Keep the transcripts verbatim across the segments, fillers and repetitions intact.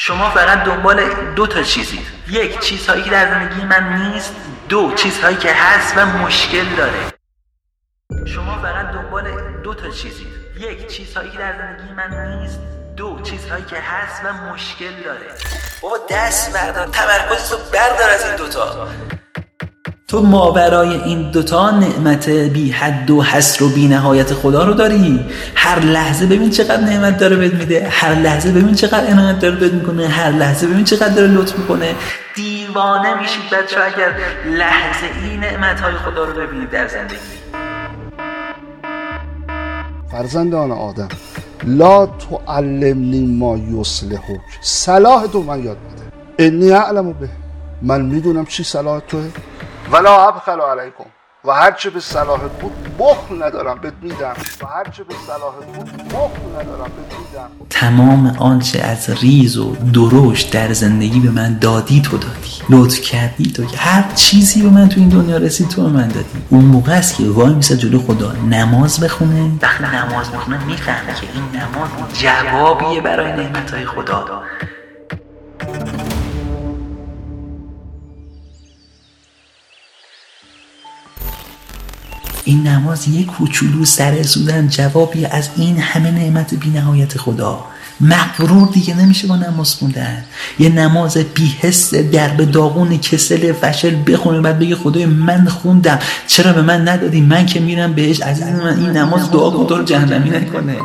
شما فقط دنبال دو تا چیزید. یک، چیزهایی که در زندگی من نیست. دو، چیزهایی که هست و مشکل داره. شما فقط دنبال دو تا چیزید. یک، چیزهایی که در زندگی من نیست. دو، چیزهایی که هست و مشکل داره. بابا دست بردار، تمرکزتو بردار از این دوتا. تو ماورای این دوتا نعمت بی حد و حصر و بی نهایت خدا رو داری. هر لحظه ببین چقدر نعمت داره بهت میده، هر لحظه ببین چقدر عنایت داره بهت میکنه، هر لحظه ببین چقدر داره لطف میکنه. دیوانه میشید بچه اگر لحظه این نعمتهای خدا رو ببینید در زندگی. فرزندان آدم، لا تعلمنی ما یصلحک، صلاح تو من یاد بده. انی اعلم به، من میدونم چی صلاح توه. ولا ابخل علیکم، و هرچه به صلاحت بود بخل ندارم بهت میدم، و هرچه به صلاحت بود بخل ندارم بهت میدم. تمام آنچه از ریز و درشت در زندگی به من دادی تو دادی، لطف کردی تو، که هر چیزی به من تو این دنیا رسید تو به من دادی. اون موقع است که وای میسه جلو خدا نماز بخونه. وقتی نماز بخونه میفهمه که این نماز جوابیه برای نعمتهای خدا. این نماز یک کوچولو سر سودن جوابی از این همه نعمت بی نهایت خدا. مغرور دیگه نمیشه با نماز خوندن. یه نماز بی حس درب داغون کسل فشل بخونه بعد بگه خدای من خوندم چرا به من ندادی، من که میرم بهش. عزیز من این نماز دعا کن تو رو جهنمی نکنه.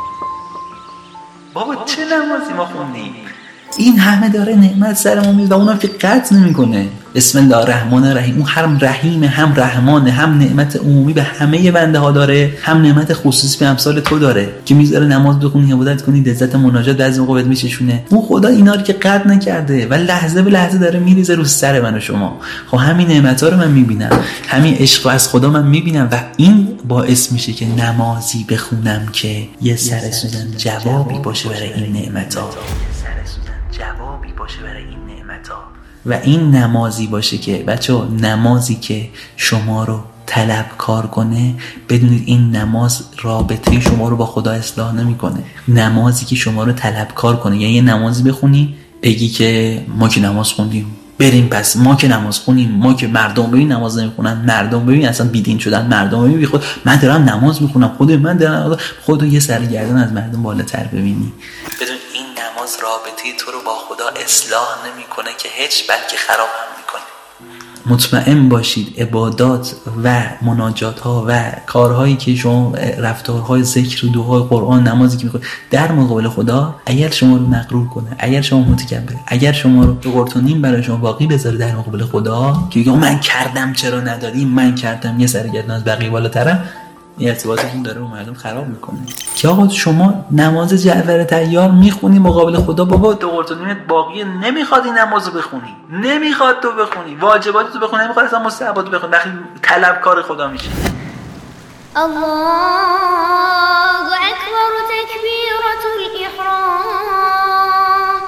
بابا چه نمازی ما خوندیم؟ این همه داره نعمت سرمون میاد و اونم که قطع نمیکنه. بسم الله الرحمن الرحیم. اون هم رحیم، هم رحمان، هم نعمت عمومی به همه بنده ها داره، هم نعمت خصوصی به امثال تو داره که میذاره نماز بخونی، عبادت کنی، لذت مناجات بعضی موقع بهت میچشونه. اون خدا اینا رو که قطع نکرده و لحظه به لحظه داره میریزه رو سر من و شما. خب همین نعمت‌ها رو من میبینم، همین عشق از خدا من میبینم و این باعث میشه که نمازی بخونم که یه سر سوزن جوابی باشه برای این نعمت‌ها. جوابی باشه برای این نعمت‌ها. و این نمازی باشه که بچه‌ها، نمازی که شما رو طلبکار کنه، بدونید این نماز رابطه شما رو با خدا اصلاح نمی‌کنه. نمازی که شما رو طلبکار کنه، یعنی یه نمازی بخونی بگی که ما که نماز خوندیم بریم، پس ما که نماز خونیم، ما که مردم ببین نماز نمیخونن، مردم ببین اصلا بیدین شدن، مردم ببین خود من دارم نماز میخونم، خود من دارم، خودو یه سرگردن از مردم بالاتر ببینی. بدون این نماز رابطه تو رو با خدا اصلاح نمیکنه که هیچ، بلکه خراب هم میکنه. مطمئن باشید عبادات و مناجات ها و کارهایی که شما، رفتارهای ذکر و دعای قرآن، نمازی که میکنید در مقابل خدا، اگر شما رو مغرور کنه، اگر شما متکبر، اگر شما رو دو قرتونیم برای شما باقی بذاره در مقابل خدا که بگه من کردم چرا ندادی، من کردم یه سرگردن از بقیه بالاترم، این ارتباطتون داره رو مردم خراب میکنه. که آقا شما نماز جعفر طیار میخونی مقابل خدا، بابا دو قرتونیمت باقیه، نمیخواد این نمازو بخونی، نمیخواد تو بخونی، واجباتتو بخونی، نمیخواد اصلا مستحباتو بخونی. وقتی طلبکار خدا میشی. الله اکبر تکبیرة الاحرام،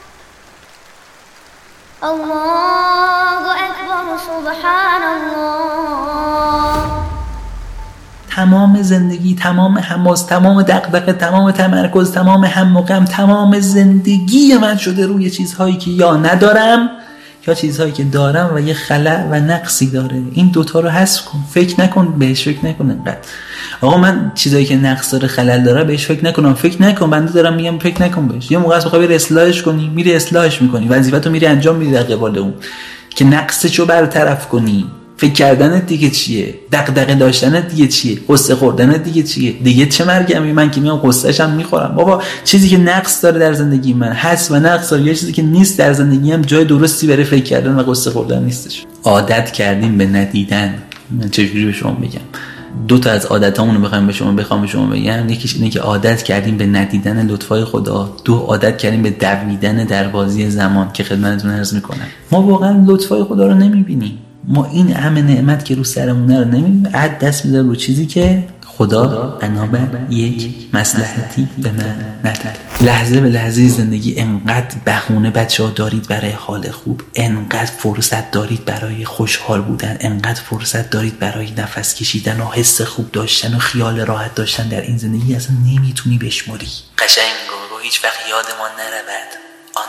الله اکبر سبحان الله. تمام زندگی، تمام حماس، تمام دغدغه، تمام تمرکز، تمام هم و غم، تمام زندگی من شده روی چیزهایی که یا ندارم یا چیزهایی که دارم و یه خلأ و نقصی داره. این دوتا رو حذف کن، فکر نکن بهش، فکر نکن انقدر آقا من چیزایی که نقص داره، خلل داره بهش فکر نکنم، فکر نکن. بنده دارم میگم فکر نکن بهش. یه موقع است بخوای بری اصلاحش کنی، میری اصلاحش میکنی، وظیفه‌تو میری انجام میدی در قبال اون که نقصشو برطرف کنی. فکر کردنت دیگه چیه؟ دغدغه داشتنت دیگه چیه؟ قصه خوردنت دیگه چیه؟ دیگه چه مرگمی؟ من که میام قصه‌ش هم میخورم. بابا چیزی که نقص داره در زندگی من هست و نقص داره، یه چیزی که نیست در زندگی هم جای درستی برای فکر کردن و قصه خوردن نیستش. عادت کردیم به ندیدن. من چجوری به شما بگم؟ دو تا از عادتامون رو بخوام به شما بخوام به شما بگم، یکیش اینه که عادت کردیم به ندیدن لطفای خدا، دو عادت کردیم به دویدن در بازی زمان که خدمتتون عرض میکنم. ما واقعا لطفای خدا رو نمیبینیم. ما این همه نعمت که رو سرمونه رو نمیبینیم، عد دست میذاره رو چیزی که خدا بنابر یک مصلحتی به من نداد. لحظه به لحظه زندگی انقدر بهونه بچه‌ها دارید برای حال خوب، انقدر فرصت دارید برای خوشحال بودن، انقدر فرصت دارید برای نفس کشیدن و حس خوب داشتن و خیال راحت داشتن در این زندگی، اصلا نمیتونی بشماری. قشنگ میگم هیچ وقت یادمان نرود آنچه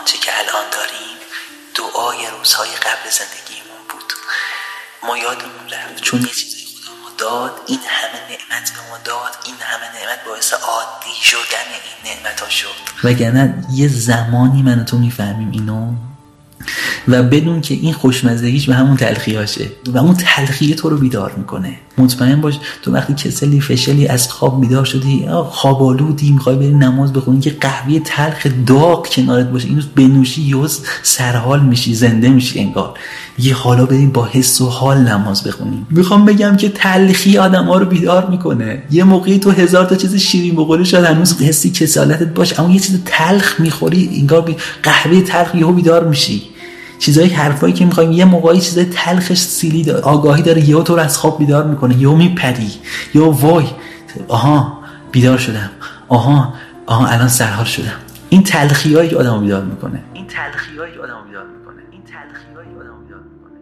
آنچه که الان داریم دعای روزهای قبل زندگیمون بود. ما یادمون رفت چون یه چیزی خدا ما داد، این همه نعمت به ما داد، این همه نعمت باعث عادی شدن این نعمت ها شد. وگرنه یه زمانی من و تو میفهمیم اینو و بدون که این خوشمزدگیش به همون تلخیاشه و اون تلخیه تو رو بیدار میکنه. مطمئن باش تو وقتی کسلی فشلی از خواب بیدار شدی، خواب آلودی، میخوای بری نماز بخونی، که قهوه تلخ داغ کنارت باشه اینو بنوشی یوز سرحال میشی، زنده میشی انگار. یه حالا بریم با حس و حال نماز بخونیم. میخوام بگم که تلخی آدم‌ها رو بیدار میکنه. یه موقعی تو هزار تا چیز شیرین بخوری شاید هنوز حسی کسالتت باشه، اما یه چیز تلخ میخوری انگار بی... قهوه تلخ یهو بیدار میشی. چیزای حرفایی که میخوایم یه موقعی چیزای تلخش سیلی داره، آگاهی داره، یهو تو رو از خواب بیدار میکنه، یهو میپری، یهو وای آها بیدار شدم، آها آها الان سرحال شدم. این تلخیایی که آدمو بیدار میکنه، این تلخیایی که آدمو بیدار میکنه، این تلخیایی که آدمو بیدار میکنه.